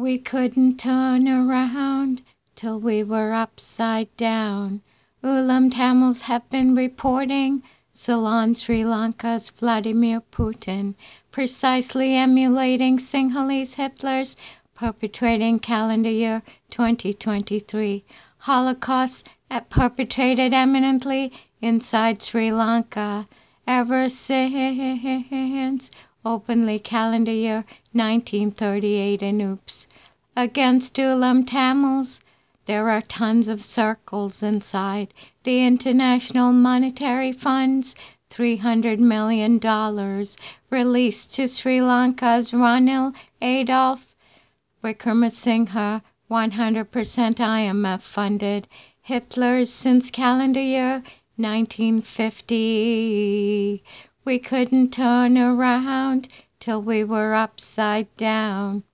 We couldn't turn around till we were upside down. Ulam Tamils have been reporting Ceylon, Sri Lanka's Vladimir Putin, precisely emulating Sinhalese Hitler's perpetrating calendar year 2023 Holocaust perpetrated eminently inside Sri Lanka ever since openly calendar year 1938 and oops. Against Ulam Tamils, there are tons of circles inside the International Monetary Fund's $300 million released to Sri Lanka's Ranil Adolf Wickremesinghe, 100% IMF funded Hitler's since calendar year 1950. We couldn't turn around till we were upside down.